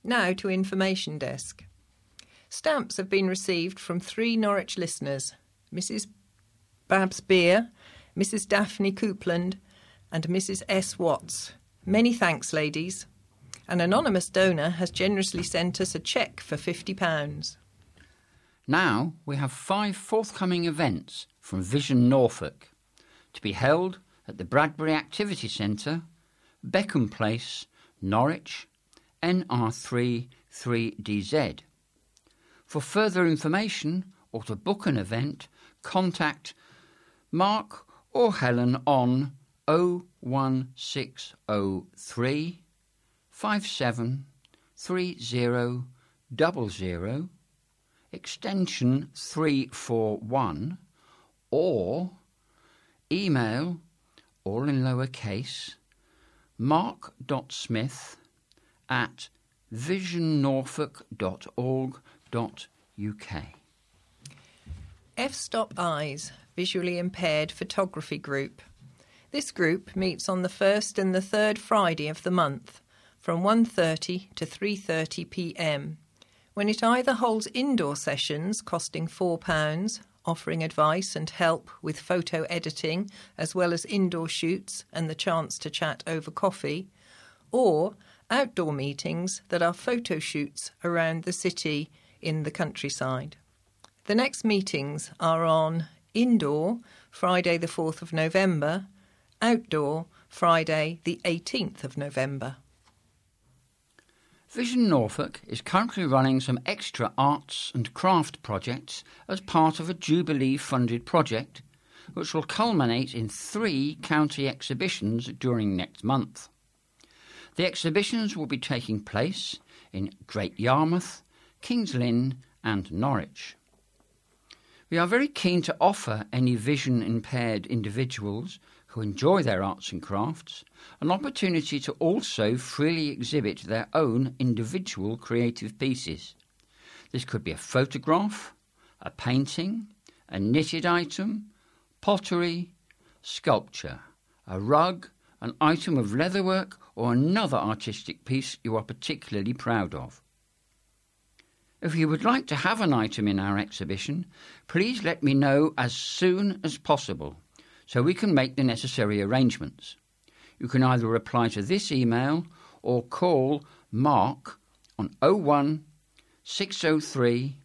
Now to Information Desk. Stamps have been received from 3 Norwich listeners, Mrs. Babs Beer, Mrs. Daphne Coupland and Mrs. S. Watts. Many thanks, ladies. An anonymous donor has generously sent us a cheque for £50. Now we have 5 forthcoming events from Vision Norfolk to be held at the Bradbury Activity Centre, Beckham Place, Norwich, NR3 3DZ. For further information or to book an event, contact Mark or Helen on 01603 573000 extension 341 or email, all in lowercase, mark.smith@visionnorfolk.org.uk. F-Stop Eyes, Visually Impaired Photography Group. This group meets on the first and the third Friday of the month from 1:30 to 3:30 p.m, when it either holds indoor sessions costing £4, offering advice and help with photo editing as well as indoor shoots and the chance to chat over coffee, or outdoor meetings that are photo shoots around the city in the countryside. The next meetings are on indoor, Friday the 4th of November, outdoor, Friday the 18th of November. Vision Norfolk is currently running some extra arts and craft projects as part of a Jubilee-funded project, which will culminate in 3 county exhibitions during next month. The exhibitions will be taking place in Great Yarmouth, Kings Lynn and Norwich. We are very keen to offer any vision-impaired individuals who enjoy their arts and crafts an opportunity to also freely exhibit their own individual creative pieces. This could be a photograph, a painting, a knitted item, pottery, sculpture, a rug, an item of leatherwork or another artistic piece you are particularly proud of. If you would like to have an item in our exhibition, please let me know as soon as possible so we can make the necessary arrangements. You can either reply to this email or call Mark on 01603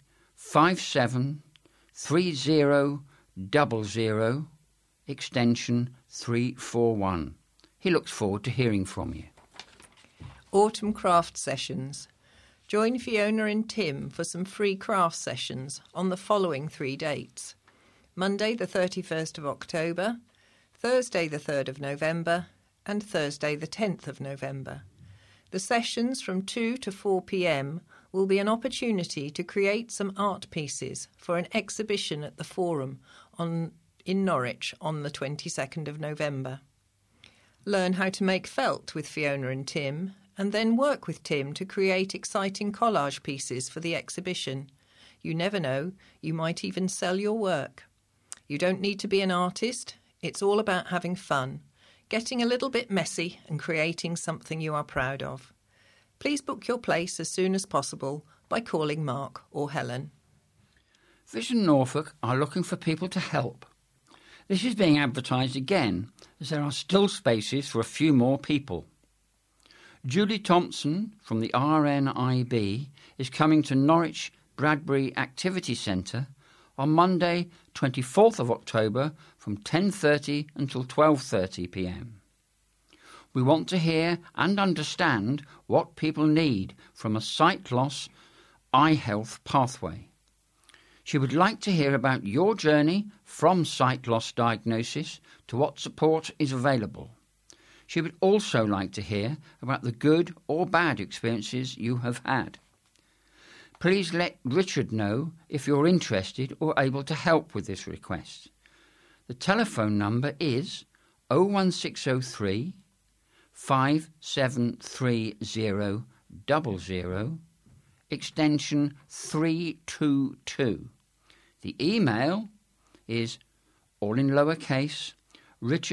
573000 extension 341. He looks forward to hearing from you. Autumn Craft Sessions. Join Fiona and Tim for some free craft sessions on the following 3 dates: Monday the 31st of October, Thursday the 3rd of November and Thursday the 10th of November. The sessions from 2 to 4 p.m. will be an opportunity to create some art pieces for an exhibition at the Forum in Norwich on the 22nd of November. Learn how to make felt with Fiona and Tim, and then work with Tim to create exciting collage pieces for the exhibition. You never know, you might even sell your work. You don't need to be an artist. It's all about having fun, getting a little bit messy and creating something you are proud of. Please book your place as soon as possible by calling Mark or Helen. Vision Norfolk are looking for people to help. This is being advertised again, as there are still spaces for a few more people. Julie Thompson from the RNIB is coming to Norwich Bradbury Activity Centre on Monday 24th of October from 10:30 until 12:30 p.m. We want to hear and understand what people need from a sight loss eye health pathway. She would like to hear about your journey from sight loss diagnosis to what support is available. She would also like to hear about the good or bad experiences you have had. Please let Richard know if you're interested or able to help with this request. The telephone number is 01603 573000 extension 322. The email is, all in lowercase,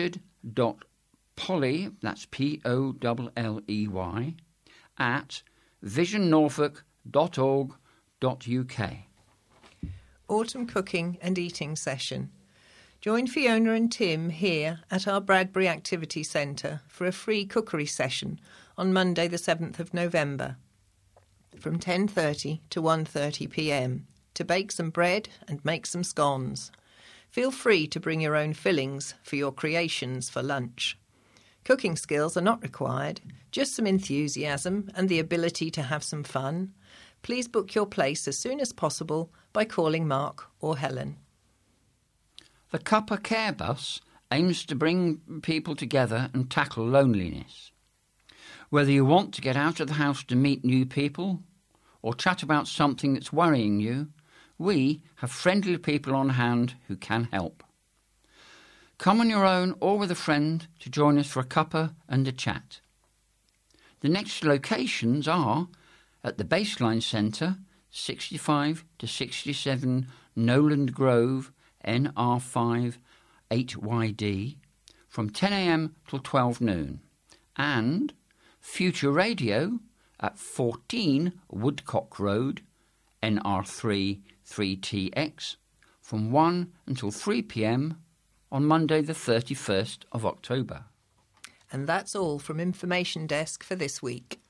richard.polley, that's Polley, @ visionnorfolk.org.uk. Autumn cooking and eating session. Join Fiona and Tim here at our Bradbury Activity Centre for a free cookery session on Monday the 7th of November from 10:30 to 1:30 p.m. to bake some bread and make some scones. Feel free to bring your own fillings for your creations for lunch. Cooking skills are not required, just some enthusiasm and the ability to have some fun. Please book your place as soon as possible by calling Mark or Helen. The Cuppa Care Bus aims to bring people together and tackle loneliness. Whether you want to get out of the house to meet new people or chat about something that's worrying you, we have friendly people on hand who can help. Come on your own or with a friend to join us for a cuppa and a chat. The next locations are at the Baseline Centre, 65 to 67 Noland Grove, NR5 8YD, from 10 a.m. till 12 noon, and Future Radio at 14 Woodcock Road, NR3 3TX, from 1 until 3 p.m. on Monday the 31st of October. And that's all from Information Desk for this week.